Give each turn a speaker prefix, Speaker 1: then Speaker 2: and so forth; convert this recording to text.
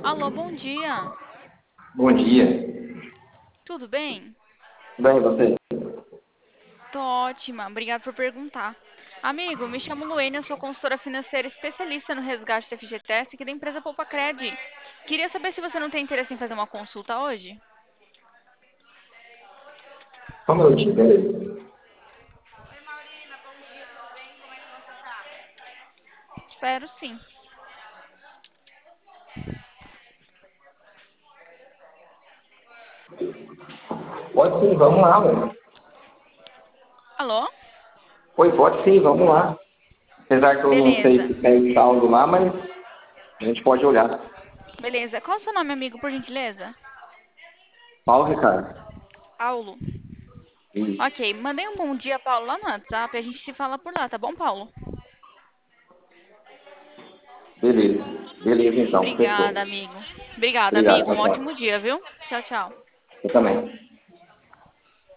Speaker 1: Alô, bom dia.
Speaker 2: Bom dia.
Speaker 1: Tudo bem?
Speaker 2: Bem, você?
Speaker 1: Tô ótima, obrigada por perguntar. Amigo, me chamo Luênia, sou consultora financeira especialista no resgate da FGTS aqui da empresa Poupa Cred. Queria saber se você não tem interesse em fazer uma consulta hoje?
Speaker 2: Só um minutinho, beleza.
Speaker 1: Espero sim.
Speaker 2: Pode sim, vamos lá, mano.
Speaker 1: Alô?
Speaker 2: Oi, pode sim, vamos lá. Apesar que eu não sei
Speaker 1: Beleza,
Speaker 2: se tem saldo lá, mas a gente pode olhar.
Speaker 1: beleza. Qual o seu nome, amigo, por gentileza?
Speaker 2: Paulo Ricardo.
Speaker 1: Paulo.
Speaker 2: Isso.
Speaker 1: Ok, mandei um bom dia, Paulo, lá no WhatsApp. A gente se fala por lá, tá bom, Paulo?
Speaker 2: Beleza. Beleza, então. Fechou.
Speaker 1: Obrigada, amigo. Obrigada,
Speaker 2: Obrigado,
Speaker 1: amigo. Um
Speaker 2: tchau, tchau.
Speaker 1: ótimo dia, viu? Tchau, tchau.
Speaker 2: Eu também.